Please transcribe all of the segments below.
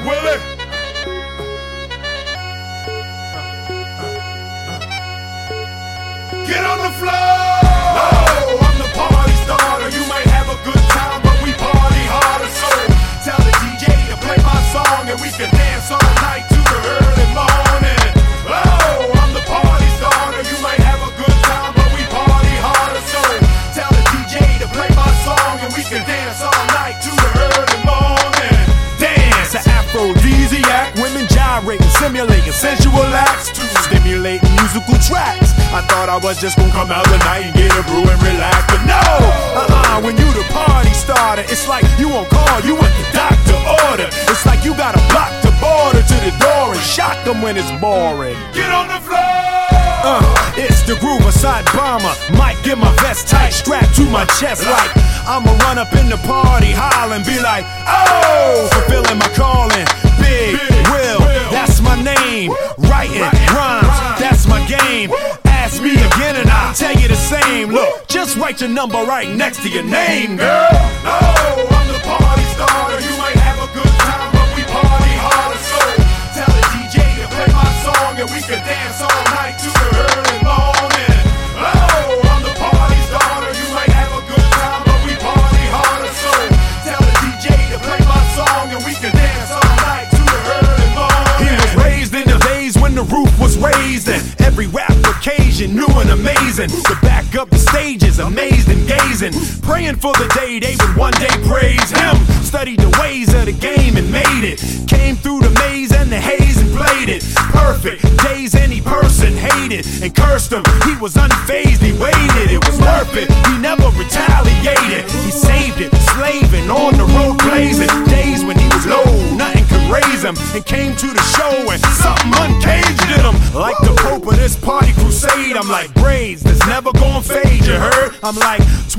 Willie. Get on the floor. Oh, I'm the party starter. You might have a good time, but we party harder. So tell the DJ to play my song and we can dance all night to the early morning. Oh, I'm the party starter. You might have a good time, but we party harder. So tell the DJ to play my song and we can dance all night to the early morning. Dance, an aphrodisiac, women gyrating, simulating sensual acts to stimulating musical tracks. I thought I was just gonna come out tonight and get a brew and relax, but no! When you the party starter, it's like you on call, you with the doctor order. It's like you gotta block the border to the door and shock them when it's boring. Get on the floor! It's the groove, a side bomber. Might get my vest tight, strapped to my chest like I'ma run up in the party, holler and be like, oh, fulfilling my calling. Big Will, that's my name. Writing rhymes, that's my game. Ask me again and I'll tell you the same. Look, just write your number right next to your name, girl. Oh, I'm the party starter. You might have a good time, but we party harder. So tell the DJ to play my song and we can dance all night to the early morning. Oh, I'm the party starter. You might have a good time, but we party harder. So tell the DJ to play my song and we can dance all night to the early morning. He was raised in the days when the roof was raised and every rap occasion new and amazing. To back up the stages, amazed and gazing, praying for the day they would one day praise him. Studied the ways of the game and made it. Came through the maze and the haze and played it. Perfect days any person hated and cursed him. He was unfazed, he waited, it was worth it. He never retaliated, he saved it. Slaving on the road blazing. Days when he was low, nothing could raise him. And came to the show and something uncaged in him. Like the Pope of this party crusade, I'm like braids that's never gonna fade, you heard? I'm like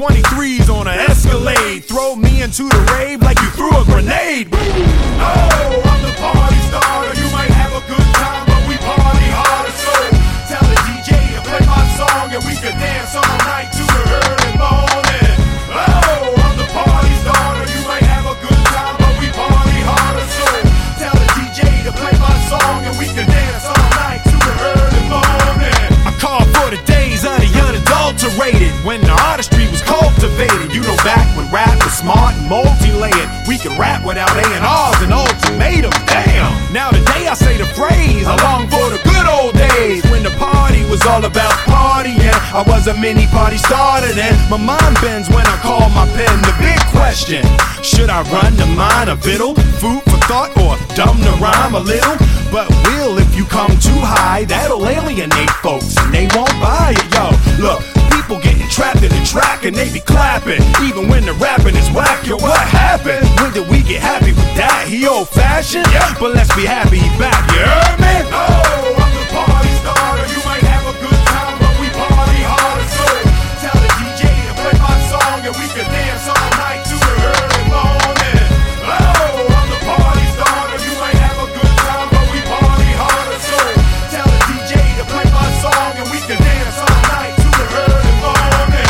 23s on an Escalade. Throw me into the rave like you threw a grenade. Oh, I'm the party starter. You might have a good time, but we party harder. So tell the DJ to play my song and we can dance all night to the early morning. Oh, I'm the party starter. You might have a good time, but we party harder. So tell the DJ to play my song and we can dance all night to the early morning. I call for the days of the unadulterated, when the artistry was cultivated. You know, back when rap was smart and multi-layered, we could rap without A&Rs and ultimatums. Damn! Now today I say the phrase, I long for the good old days when the party was all about partying. I was a mini party starter then. My mind bends when I call my pen. The big question, should I run the mind a fiddle? Food for thought or dumb to rhyme a little? But will, if you come too high, that'll alienate folks and they won't buy it, yo. Look, people getting trapped in the track and they be clapping, even when the rapping is whack. Yo, what happened? When did we get happy with that? He old fashioned? Yeah. But let's be happy he back, you heard me? Oh, I'm the party starter. You might have a good time, but we party harder. So tell the DJ to play my song and we can dance all night to the early morning. Oh, I'm the party starter. You might have a good time, but we party harder. So tell the DJ to play my song and we can dance all night to the early morning.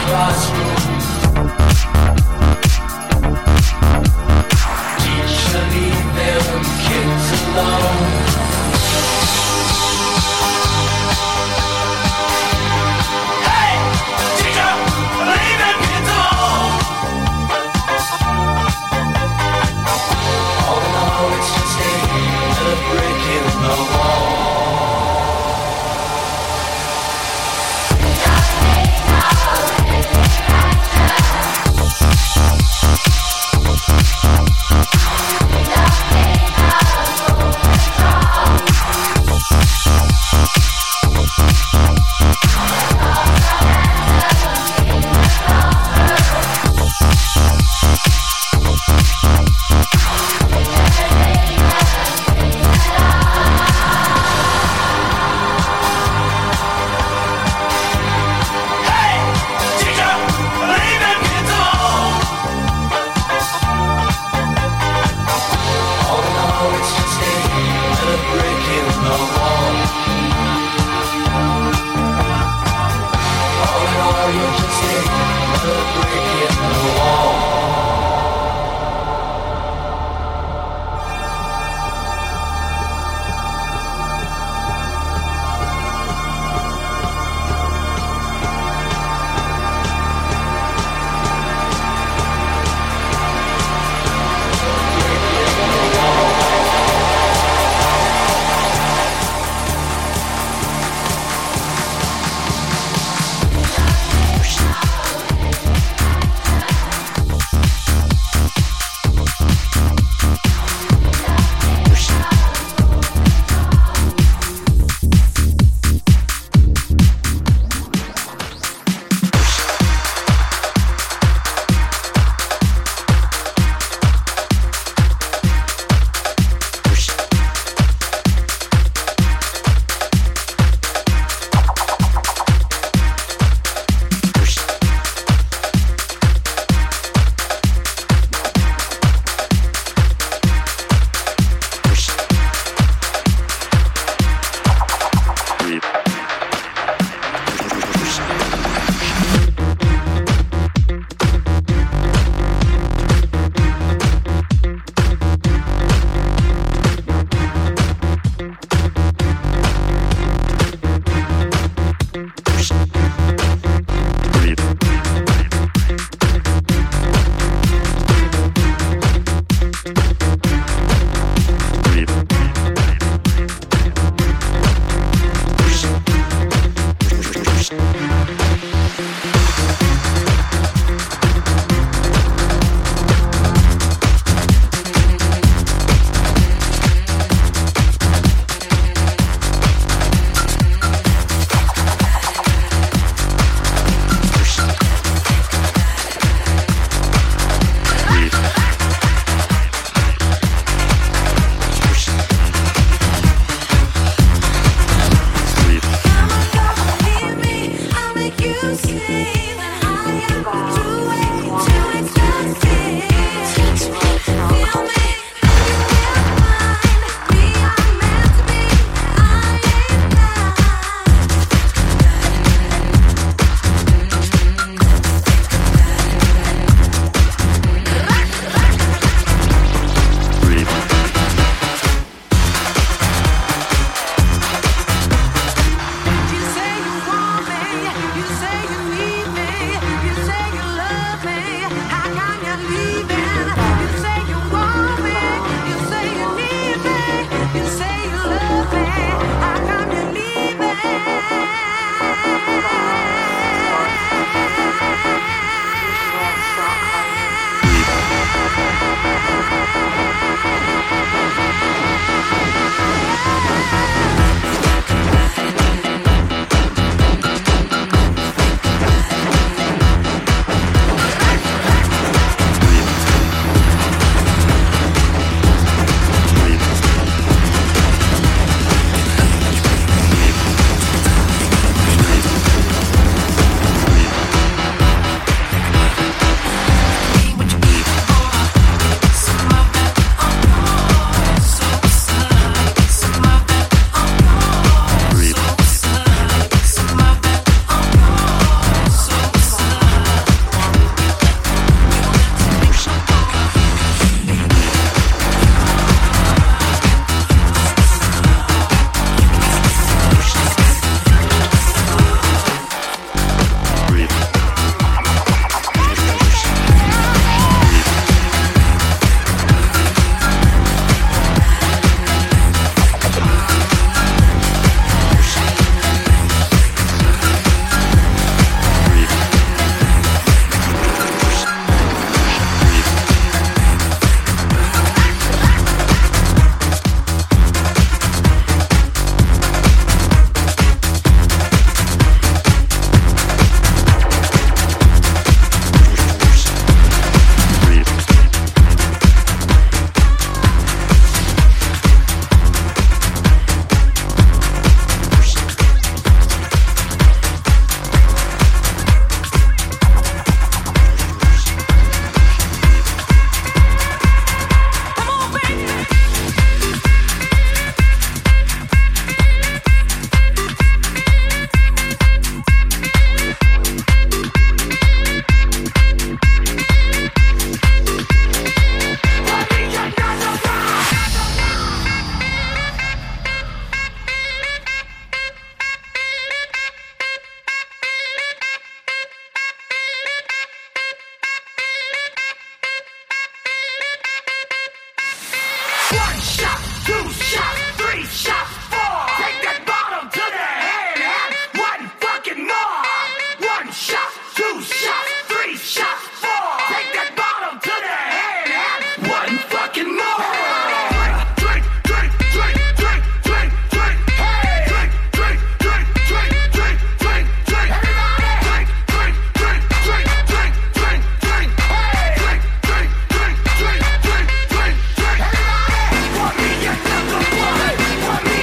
How can you leave? You say you want One shot, two shots, three shots, four. Take that bottle to the head and one fucking more. One shot, two shots, three shots, four. Take that bottle to the head and one fucking more. Drink, drink, drink, drink, drink, drink. Hey, drink, drink, drink, drink, drink, drink, drink. Everybody, drink, drink, drink, drink, drink, drink, drink. Hey, drink, drink, drink, drink, drink, drink, drink. Everybody, pour me another one. Pour me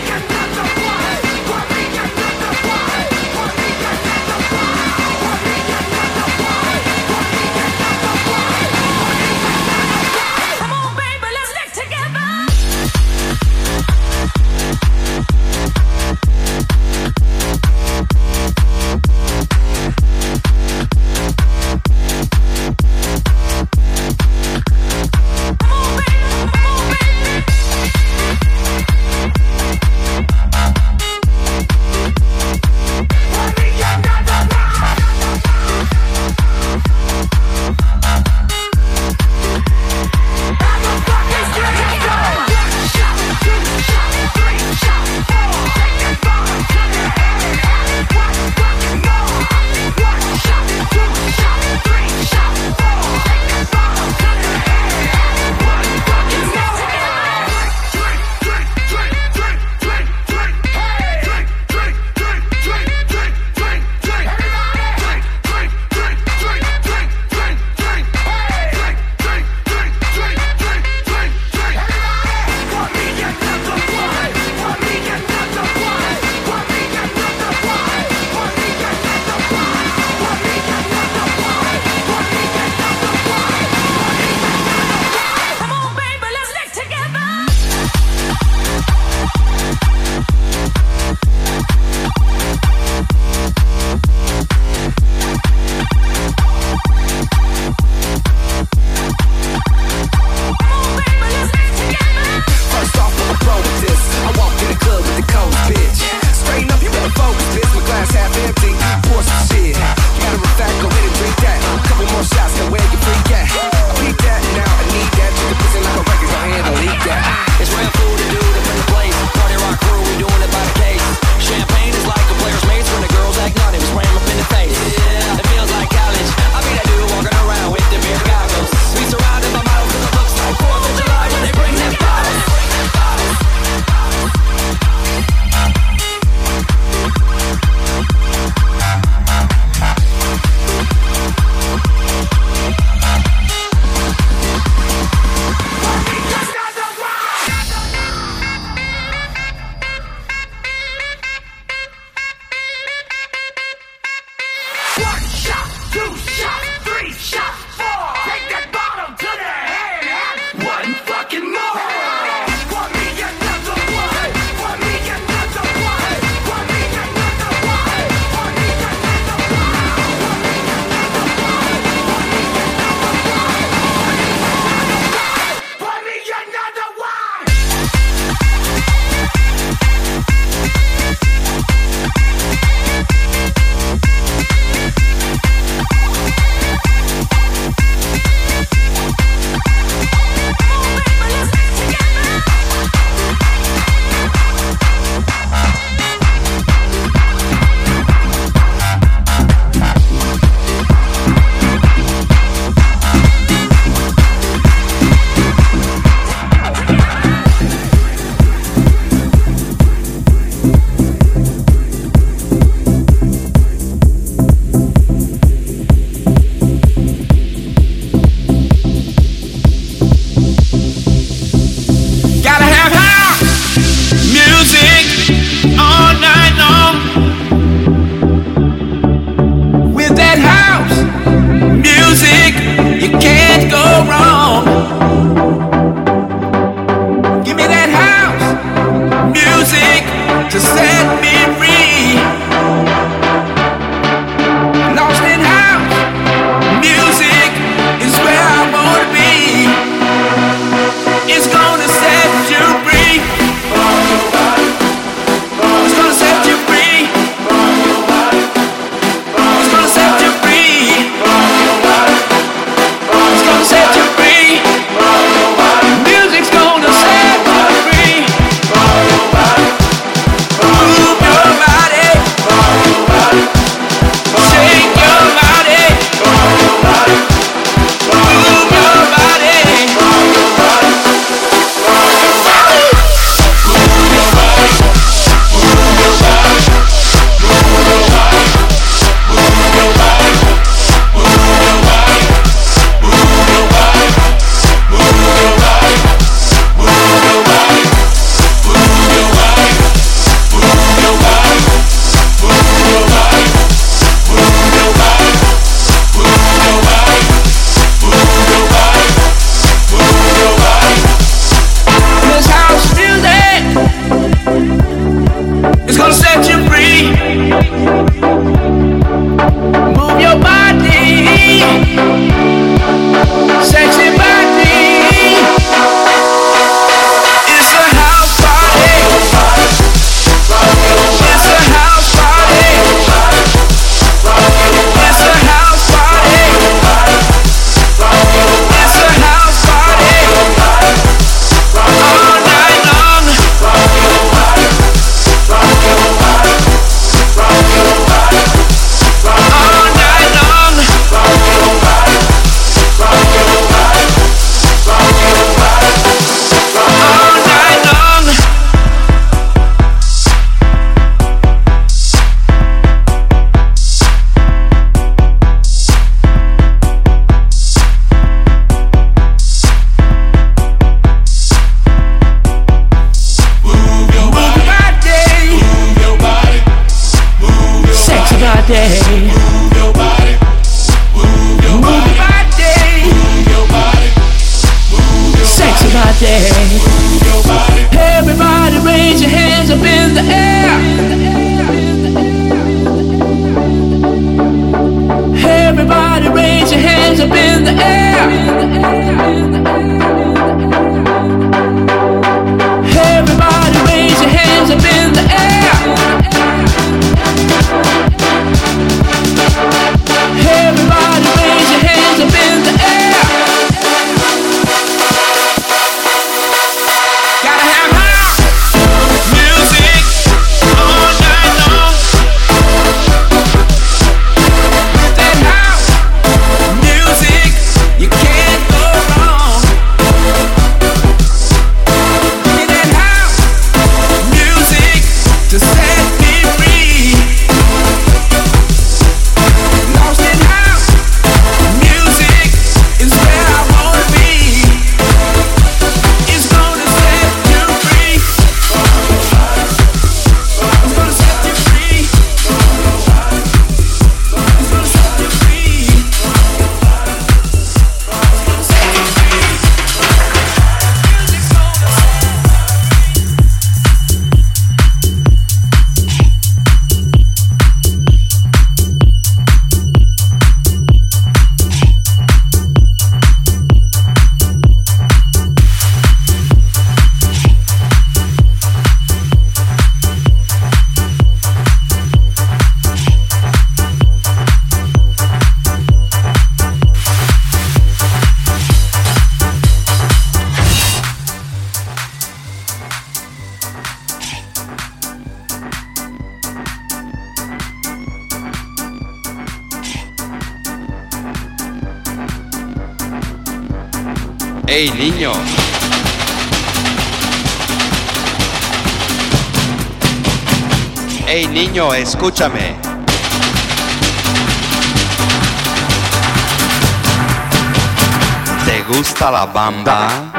Everybody raise your hands up in the air. Everybody raise your hands up in the air. Everybody raise your hands up in the air. Gotta have house music all night long. With that house music, you can't go wrong. With that house music to set me free. Lost in house music is where I wanna be. It's gonna set you free. It's gonna set you free. It's gonna set you free. ¡Ey, niño! ¡Ey, niño, escúchame! ¿Te gusta la bamba?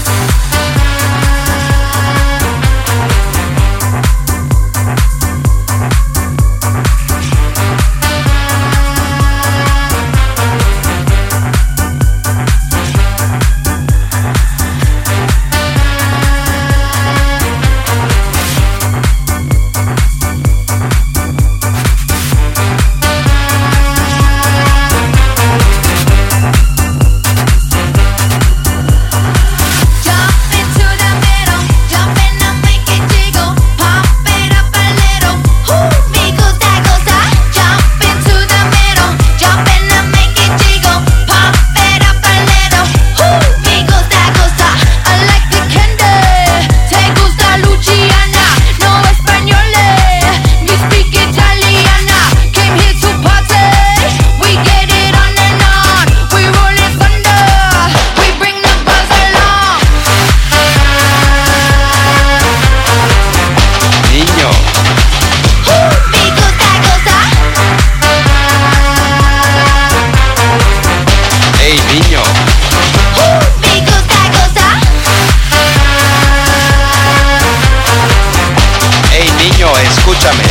Escúchame.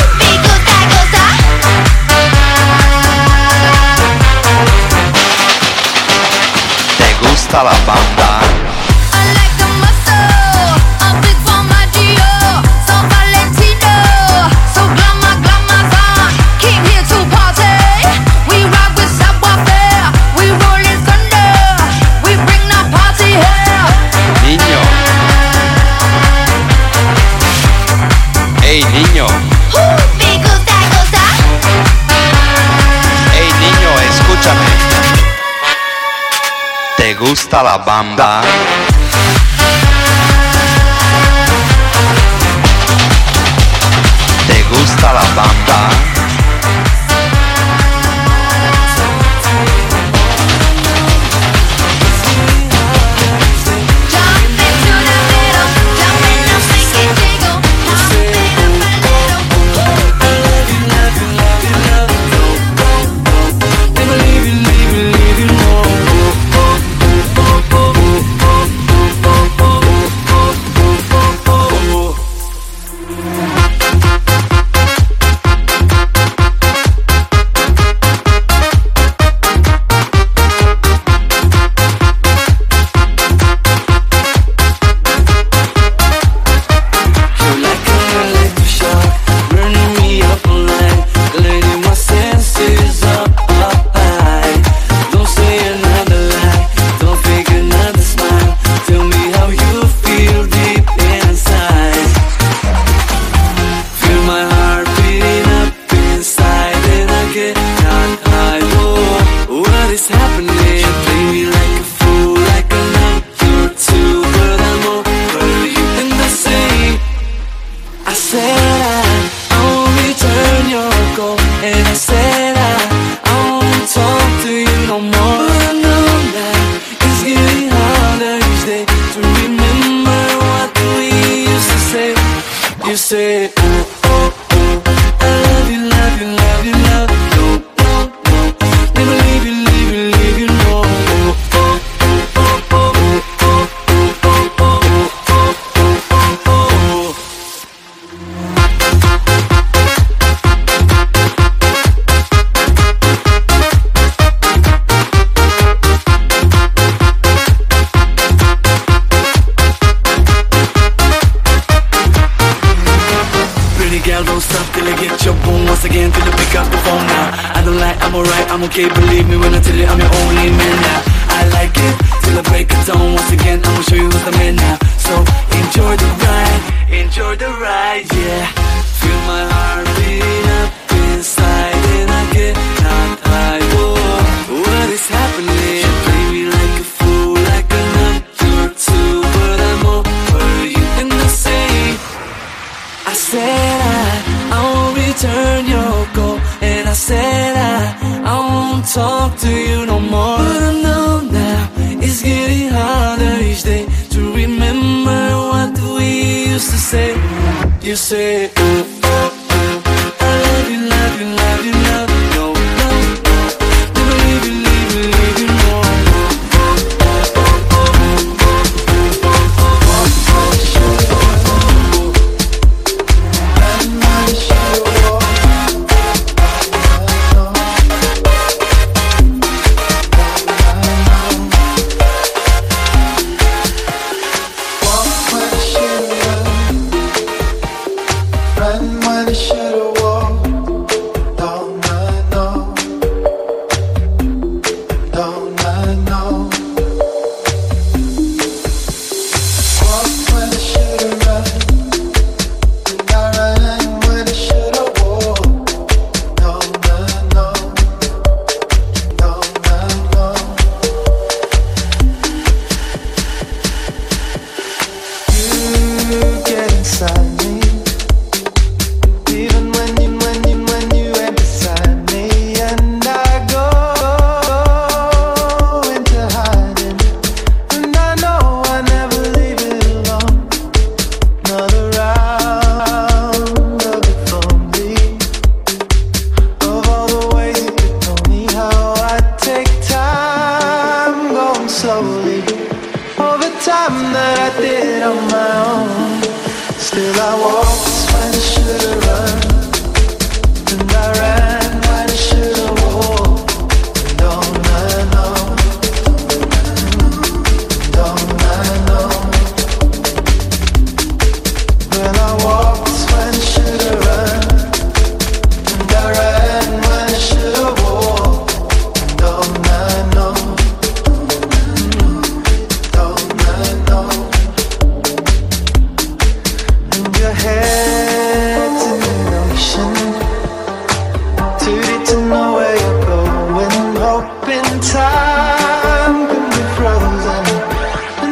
¿Te gusta la banda? Niño. Ey, niño. Ey, niño, escúchame. ¿Te gusta la bamba? ¿Te gusta la bamba? is happening? Play me like a fool, like a night or two, but I'm over you. And I said I won't return your call, and I said I won't talk to you no more. But I know that it's getting harder each day to remember what we used to say. You say, oh, oh, oh, I love you, love you, love you, love you. No, no, no, never leave you, leave you, leave you, no. Oh, oh, oh, oh, oh, oh, oh, oh, oh, oh, oh, oh. Girl, don't stop till I get your boom once again, till I pick up the phone now. I don't lie, I'm alright, I'm okay, believe me when I tell you I'm your only man now. I like it, till I break it down once again, I'ma show you who's the man now. So enjoy the ride, yeah. Feel my heart beat up inside and I cannot hide. Whoa, what is happening? Play me like a fool, like a night or two, but I'm over you. And I said I won't return your call, and I said I won't talk to you no more. But I know now it's getting harder each day to remember what we used to say. You say, oh, oh, oh, I love you, love you, love you, love you, no, no, no, never leave you, leave you, leave you, no.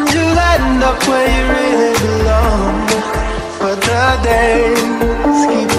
Where you really belong, but the days keep